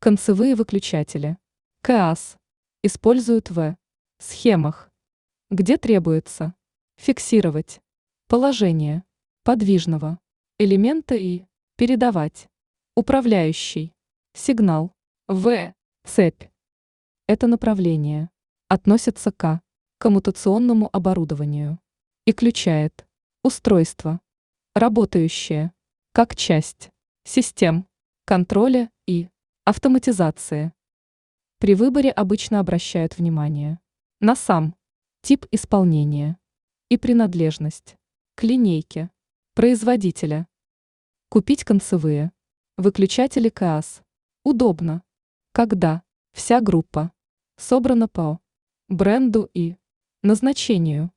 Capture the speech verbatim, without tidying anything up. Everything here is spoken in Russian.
Концевые выключатели. КААС. Используют в схемах, где требуется фиксировать положение подвижного элемента и передавать управляющий сигнал в цепь. Это направление относится к коммутационному оборудованию и включает устройство, работающее как часть систем контроля и автоматизации. При выборе обычно обращают внимание на сам тип исполнения и принадлежность к линейке производителя. Купить концевые выключатели КААС удобно, когда вся группа собрана по бренду и назначению.